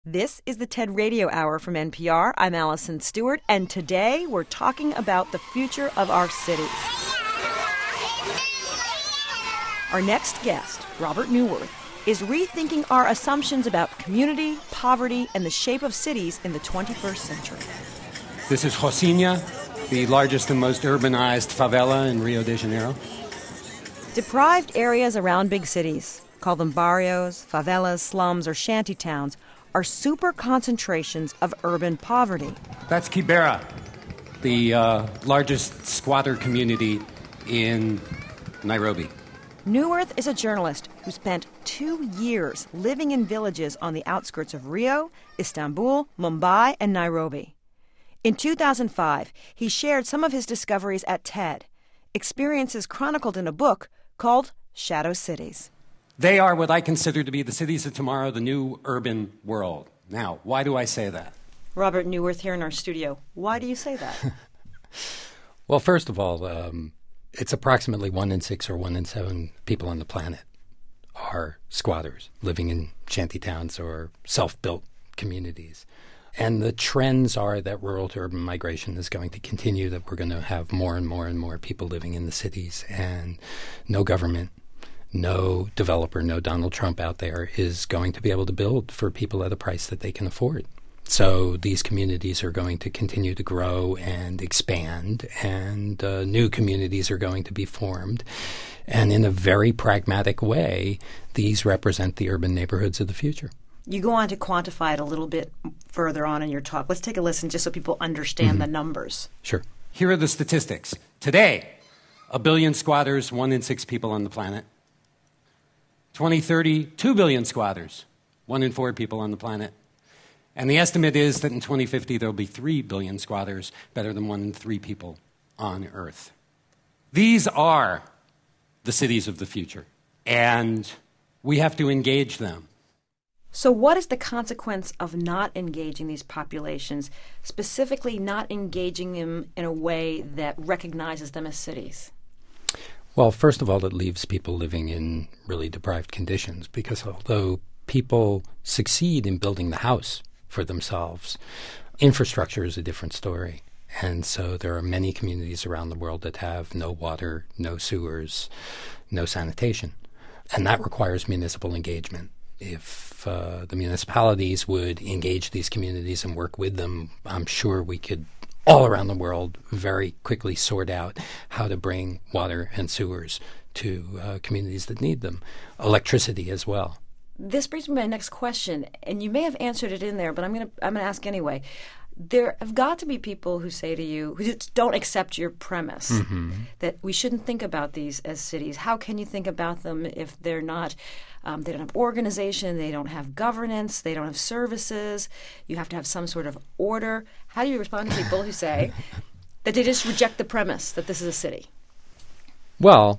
This is the TED Radio Hour from NPR. I'm Allison Stewart, and today we're talking about the future of our cities. Our next guest, Robert Neuwirth, is rethinking our assumptions about community, poverty, and the shape of cities in the 21st century. This is Rocinha, the largest and most urbanized favela in Rio de Janeiro. Deprived areas around big cities, call them barrios, favelas, slums, or shantytowns, are super concentrations of urban poverty. That's Kibera, the largest squatter community in Nairobi. Neuwirth is a journalist who spent 2 years living in villages on the outskirts of Rio, Istanbul, Mumbai, and Nairobi. In 2005, he shared some of his discoveries at TED, experiences chronicled in a book called Shadow Cities. They are what I consider to be the cities of tomorrow, the new urban world. Now, why do I say that? Robert Neuwirth here in our studio. Why do you say that? Well, first of all, it's approximately 1 in 6 or 1 in 7 people on the planet are squatters living in shantytowns or self-built communities. And the trends are that rural to urban migration is going to continue, that we're going to have more and more and more people living in the cities, and no government, no developer, no Donald Trump out there is going to be able to build for people at a price that they can afford. So these communities are going to continue to grow and expand, and new communities are going to be formed. And in a very pragmatic way, these represent the urban neighborhoods of the future. You go on to quantify it a little bit further on in your talk. Let's take a listen just so people understand the numbers. Sure. Here are the statistics. Today, 1 billion squatters, 1 in 6 people on the planet. 2030, 2 billion squatters, 1 in 4 people on the planet. And the estimate is that in 2050 there will be 3 billion squatters, better than 1 in 3 people on Earth. These are the cities of the future, and we have to engage them. So what is the consequence of not engaging these populations, specifically not engaging them in a way that recognizes them as cities? Well, first of all, it leaves people living in really deprived conditions, because although people succeed in building the house for themselves, infrastructure is a different story. And so there are many communities around the world that have no water, no sewers, no sanitation. And that requires municipal engagement. If the municipalities would engage these communities and work with them, I'm sure we could all around the world very quickly sort out how to bring water and sewers to communities that need them. Electricity as well. This brings me to my next question, and you may have answered it in there, but I'm going to ask anyway. There have got to be people who say to you, who just don't accept your premise that we shouldn't think about these as cities. How can you think about them if they're not, they don't have organization, they don't have governance, they don't have services, you have to have some sort of order. How do you respond to people who say that they just reject the premise that this is a city? Well,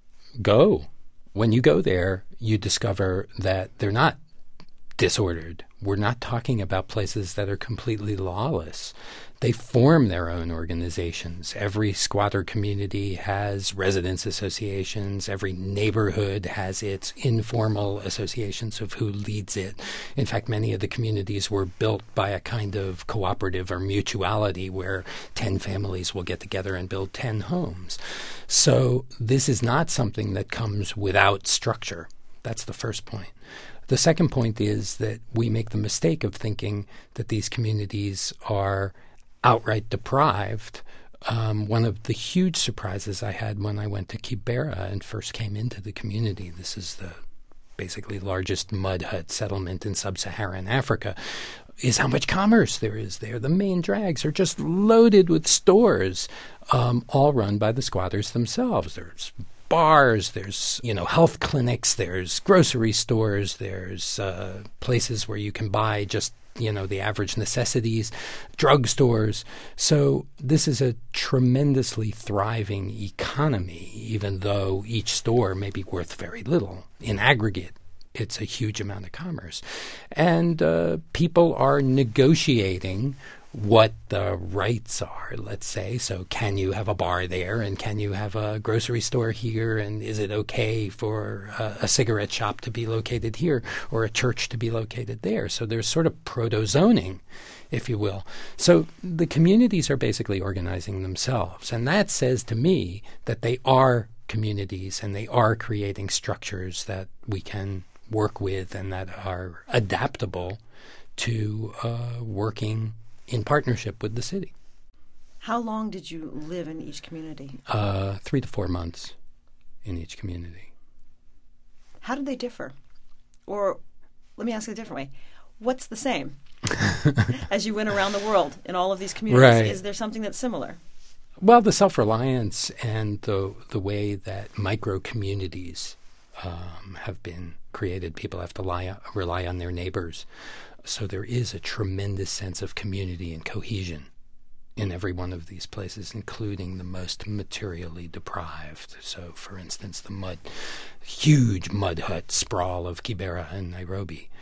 go. When you go there, you discover that they're not disordered. We're not talking about places that are completely lawless. They form their own organizations. Every squatter community has residents associations. Every neighborhood has its informal associations of who leads it. In fact, many of the communities were built by a kind of cooperative or mutuality where 10 families will get together and build 10 homes. So this is not something that comes without structure. That's the first point. The second point is that we make the mistake of thinking that these communities are outright deprived. One of the huge surprises I had when I went to Kibera and first came into the community, this is the basically largest mud hut settlement in sub-Saharan Africa, is how much commerce there is there. The main drags are just loaded with stores, all run by the squatters themselves. There's bars, there's, health clinics, there's grocery stores, there's places where you can buy just, the average necessities, drugstores. So this is a tremendously thriving economy, even though each store may be worth very little. In aggregate, it's a huge amount of commerce. And people are negotiating what the rights are, let's say. So can you have a bar there, and can you have a grocery store here, and is it okay for a cigarette shop to be located here or a church to be located there? So there's sort of proto-zoning, if you will. So the communities are basically organizing themselves, and that says to me that they are communities and they are creating structures that we can work with and that are adaptable to working in partnership with the city. How long did you live in each community? 3 to 4 months in each community. How did they differ? Or let me ask it a different way. What's the same as you went around the world in all of these communities? Right. Is there something that's similar? Well, the self-reliance and the way that micro-communities have been created. People have to rely on their neighbors. So there is a tremendous sense of community and cohesion in every one of these places, including the most materially deprived. So, for instance, the huge mud hut sprawl of Kibera in Nairobi.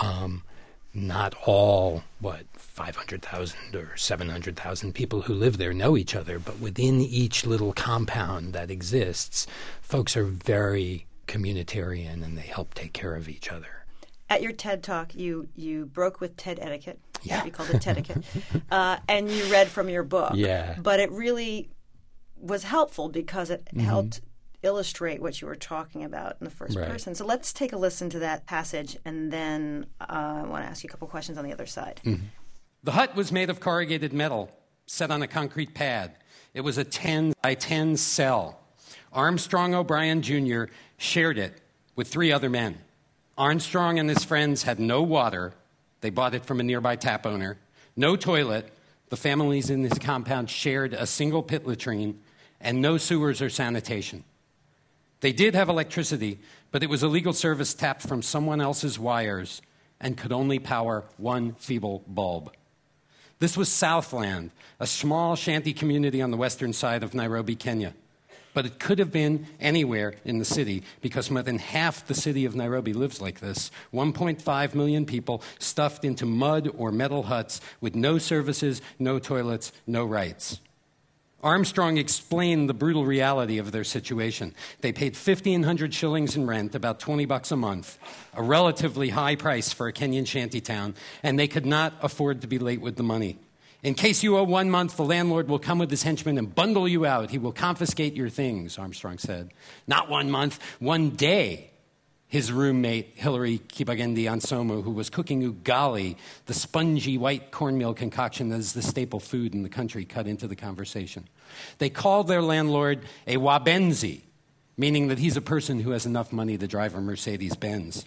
Not all, 500,000 or 700,000 people who live there know each other, but within each little compound that exists, folks are very communitarian and they help take care of each other. At your TED Talk, you broke with TED etiquette. Yeah. You called it TED etiquette. And you read from your book. Yeah. But it really was helpful because it helped illustrate what you were talking about in the first person. So let's take a listen to that passage, and then I want to ask you a couple questions on the other side. Mm-hmm. The hut was made of corrugated metal, set on a concrete pad. It was a 10 by 10 cell. Armstrong O'Brien Jr. shared it with 3 other men. Armstrong and his friends had no water. They bought it from a nearby tap owner. No toilet. The families in this compound shared a single pit latrine, and no sewers or sanitation. They did have electricity, but it was a legal service tapped from someone else's wires and could only power one feeble bulb. This was Southland, a small shanty community on the western side of Nairobi, Kenya. But it could have been anywhere in the city because more than half the city of Nairobi lives like this. 1.5 million people stuffed into mud or metal huts with no services, no toilets, no rights. Armstrong explained the brutal reality of their situation. They paid 1,500 shillings in rent, about $20 a month, a relatively high price for a Kenyan shantytown, and they could not afford to be late with the money. In case you owe 1 month, the landlord will come with his henchmen and bundle you out. He will confiscate your things, Armstrong said. Not 1 month, 1 day. His roommate, Hilary Kibagendi Ansomo, who was cooking ugali, the spongy white cornmeal concoction that is the staple food in the country, cut into the conversation. They called their landlord a wabenzi, meaning that he's a person who has enough money to drive a Mercedes-Benz.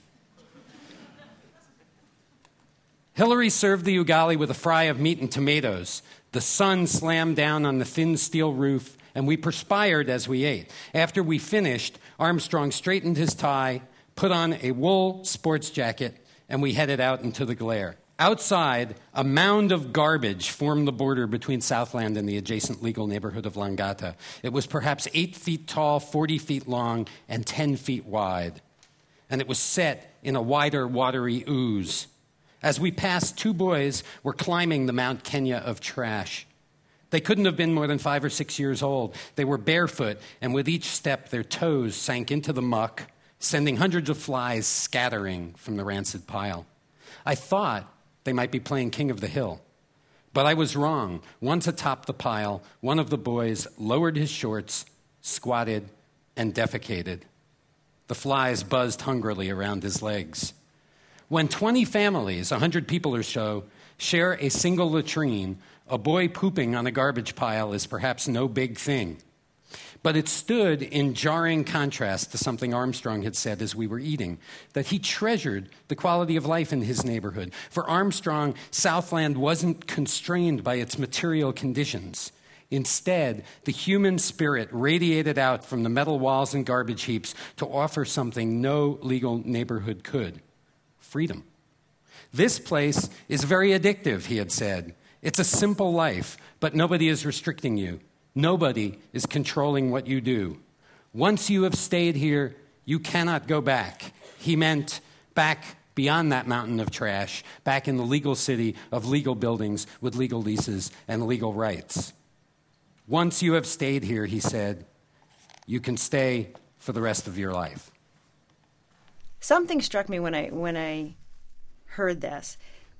Hilary served the ugali with a fry of meat and tomatoes. The sun slammed down on the thin steel roof, and we perspired as we ate. After we finished, Armstrong straightened his tie, put on a wool sports jacket, and we headed out into the glare. Outside, a mound of garbage formed the border between Southland and the adjacent legal neighborhood of Langata. It was perhaps 8 feet tall, 40 feet long, and 10 feet wide. And it was set in a wider, watery ooze. As we passed, 2 boys were climbing the Mount Kenya of trash. They couldn't have been more than 5 or 6 years old. They were barefoot, and with each step, their toes sank into the muck, sending hundreds of flies scattering from the rancid pile. I thought they might be playing King of the Hill. But I was wrong. Once atop the pile, one of the boys lowered his shorts, squatted, and defecated. The flies buzzed hungrily around his legs. When 20 families, 100 people or so, share a single latrine, a boy pooping on a garbage pile is perhaps no big thing. But it stood in jarring contrast to something Armstrong had said as we were eating, that he treasured the quality of life in his neighborhood. For Armstrong, Southland wasn't constrained by its material conditions. Instead, the human spirit radiated out from the metal walls and garbage heaps to offer something no legal neighborhood could: freedom. This place is very addictive, he had said. It's a simple life, but nobody is restricting you. Nobody is controlling what you do. Once you have stayed here, you cannot go back. He meant back beyond that mountain of trash, back in the legal city of legal buildings with legal leases and legal rights. Once you have stayed here, he said, you can stay for the rest of your life. Something struck me when I heard this.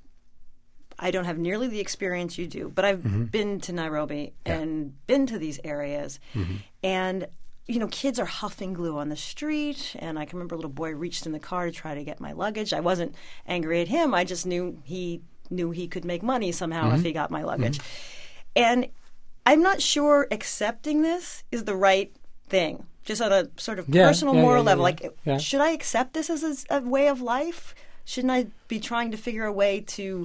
I don't have nearly the experience you do, but I've been to Nairobi and been to these areas. And, kids are huffing glue on the street. And I can remember a little boy reached in the car to try to get my luggage. I wasn't angry at him. I just knew he could make money somehow if he got my luggage. And I'm not sure accepting this is the right thing, just on a sort of personal, moral level. Should I accept this as a way of life? Shouldn't I be trying to figure a way to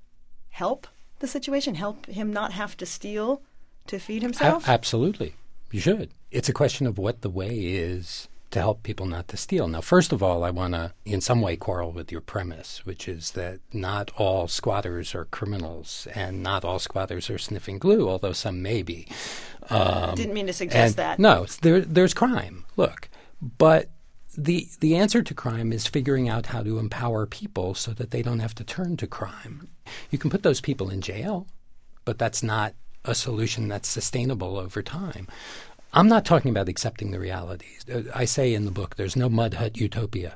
help the situation, help him not have to steal to feed himself? Absolutely. You should. It's a question of what the way is to help people not to steal. Now, first of all, I want to in some way quarrel with your premise, which is that not all squatters are criminals and not all squatters are sniffing glue, although some may be. Didn't mean to suggest that. No, there's crime. Look, but the answer to crime is figuring out how to empower people so that they don't have to turn to crime. You can put those people in jail, but that's not a solution that's sustainable over time. I'm not talking about accepting the realities. I say in the book, there's no mud hut utopia.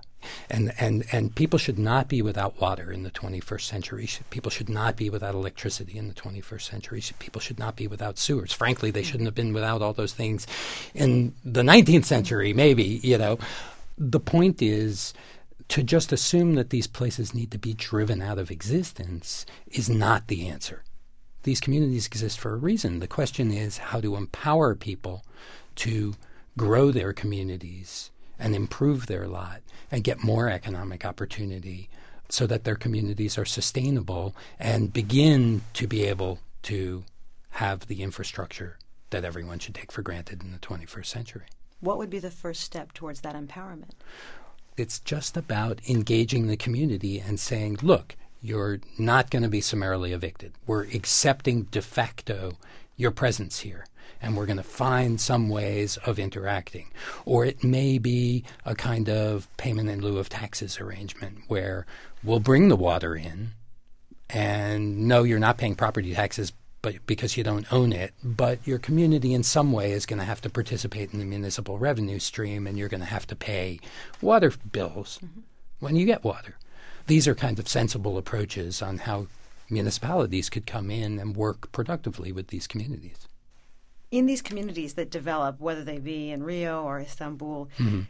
And people should not be without water in the 21st century. People should not be without electricity in the 21st century. People should not be without sewers. Frankly, they shouldn't have been without all those things in the 19th century, maybe, The point is to just assume that these places need to be driven out of existence is not the answer. These communities exist for a reason. The question is how to empower people to grow their communities and improve their lot and get more economic opportunity so that their communities are sustainable and begin to be able to have the infrastructure that everyone should take for granted in the 21st century. What would be the first step towards that empowerment? It's just about engaging the community and saying, look, you're not going to be summarily evicted. We're accepting de facto your presence here, and we're going to find some ways of interacting. Or it may be a kind of payment in lieu of taxes arrangement where we'll bring the water in, and no, you're not paying property taxes but because you don't own it, but your community in some way is going to have to participate in the municipal revenue stream, and you're going to have to pay water bills when you get water. These are kind of sensible approaches on how municipalities could come in and work productively with these communities. In these communities that develop, whether they be in Rio or Istanbul,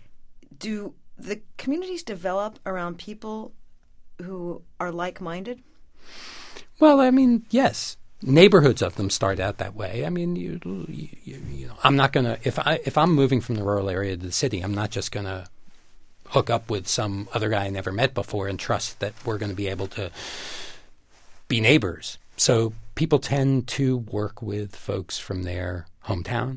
do the communities develop around people who are like-minded? Well, I mean, yes. Neighborhoods of them start out that way. I mean, you know, I'm not going to if I'm moving from the rural area to the city, I'm not just going to hook up with some other guy I never met before and trust that we're going to be able to be neighbors. So people tend to work with folks from their hometown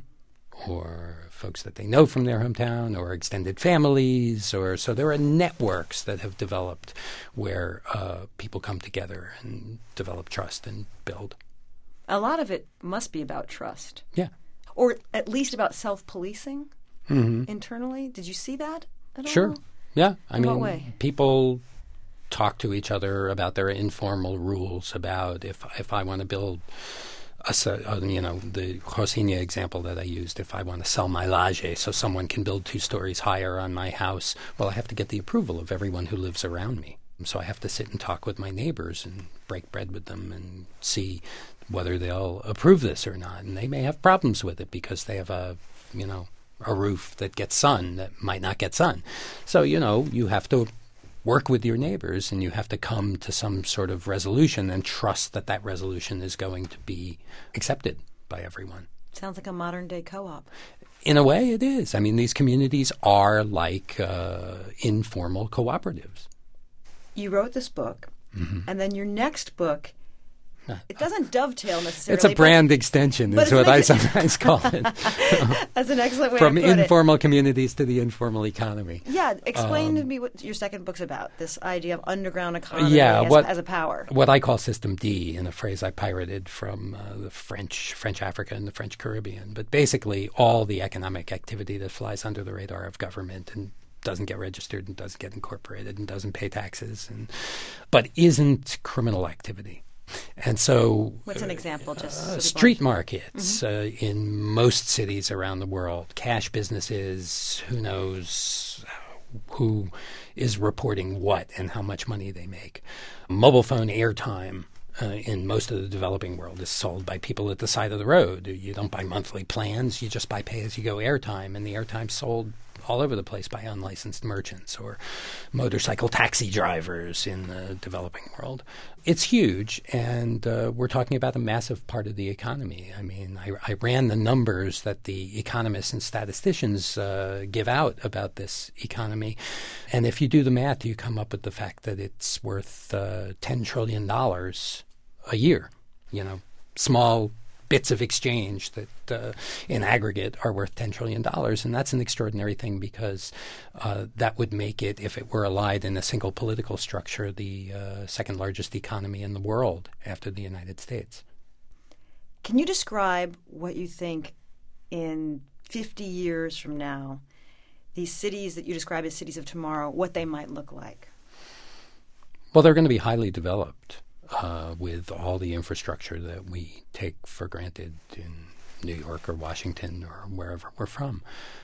or folks that they know from their hometown or extended families, or so there are networks that have developed where people come together and develop trust and build. A lot of it must be about trust. Yeah. Or at least about self-policing internally. Did you see that at all? Sure. Yeah. I mean, what way? People talk to each other about their informal rules about if I want to build the Rocinha example that I used, if I want to sell my laje so someone can build 2 stories higher on my house, well, I have to get the approval of everyone who lives around me. So I have to sit and talk with my neighbors and break bread with them and see whether they'll approve this or not. And they may have problems with it because they have a roof that gets sun that might not get sun. So, you have to work with your neighbors and you have to come to some sort of resolution and trust that that resolution is going to be accepted by everyone. Sounds like a modern-day co-op. In a way, it is. I mean, these communities are like informal cooperatives. You wrote this book, and then your next book, it doesn't dovetail necessarily. It's a brand extension is what I sometimes call it. That's an excellent way From to put informal communities to the informal economy. Yeah. Explain to me what your second book's about, this idea of underground economy as a power. What I call System D, in a phrase I pirated from the French Africa and the French Caribbean. But basically all the economic activity that flies under the radar of government and doesn't get registered and doesn't get incorporated and doesn't pay taxes, but isn't criminal activity. And so, what's an example? Just street markets in most cities around the world, cash businesses, who knows who is reporting what and how much money they make. Mobile phone airtime in most of the developing world is sold by people at the side of the road. You don't buy monthly plans, you just buy pay-as-you-go airtime, and the airtime's sold all over the place by unlicensed merchants or motorcycle taxi drivers in the developing world. It's huge, and we're talking about a massive part of the economy. I mean, I ran the numbers that the economists and statisticians give out about this economy, and if you do the math, you come up with the fact that it's worth $10 trillion a year. Small bits of exchange that in aggregate are worth $10 trillion. And that's an extraordinary thing because that would make it, if it were allied in a single political structure, the second largest economy in the world after the United States. Can you describe what you think in 50 years from now, these cities that you describe as cities of tomorrow, what they might look like? Well, they're going to be highly developed. With all the infrastructure that we take for granted in New York or Washington or wherever we're from.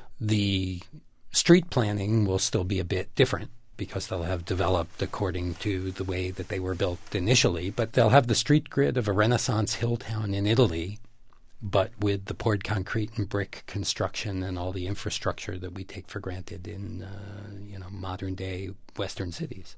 The street planning will still be a bit different because they'll have developed according to the way that they were built initially, but they'll have the street grid of a Renaissance hill town in Italy, but with the poured concrete and brick construction and all the infrastructure that we take for granted in modern-day Western cities.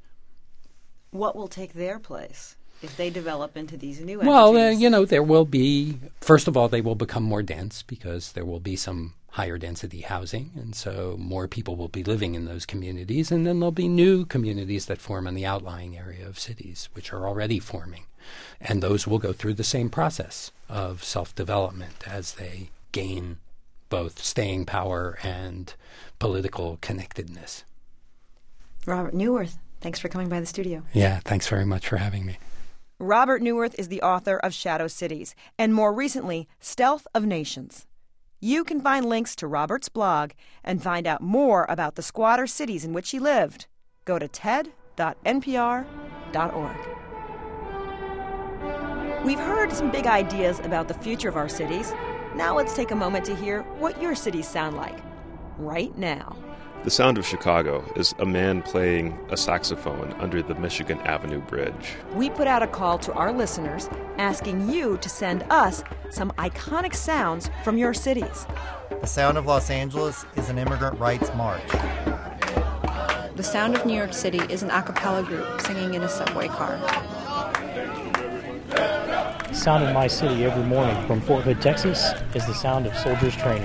What will take their place if they develop into these new entities? Well, there will be, first of all, they will become more dense because there will be some higher density housing, and so more people will be living in those communities, and then there'll be new communities that form in the outlying area of cities, which are already forming. And those will go through the same process of self-development as they gain both staying power and political connectedness. Robert Neuwirth, thanks for coming by the studio. Yeah, thanks very much for having me. Robert Neuwirth is the author of Shadow Cities, and more recently, Stealth of Nations. You can find links to Robert's blog and find out more about the squatter cities in which he lived. Go to ted.npr.org. We've heard some big ideas about the future of our cities. Now let's take a moment to hear what your cities sound like right now. The sound of Chicago is a man playing a saxophone under the Michigan Avenue Bridge. We put out a call to our listeners asking you to send us some iconic sounds from your cities. The sound of Los Angeles is an immigrant rights march. The sound of New York City is an a cappella group singing in a subway car. The sound of my city every morning from Fort Hood, Texas is the sound of soldiers training.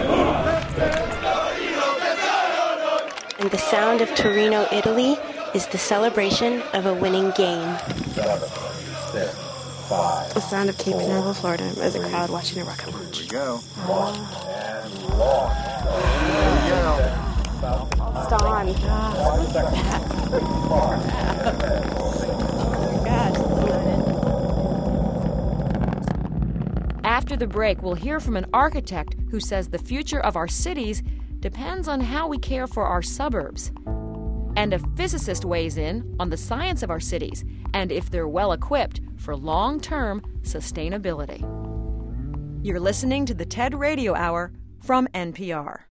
And the sound of Torino, Italy is the celebration of a winning game. 7, 6, 5. The sound of Cape Canaveral, Florida is a crowd watching a rocket launch. Here we go. And launch. There we go. It's on. After the break, we'll hear from an architect who says the future of our cities depends on how we care for our suburbs. And a physicist weighs in on the science of our cities and if they're well equipped for long-term sustainability. You're listening to the TED Radio Hour from NPR.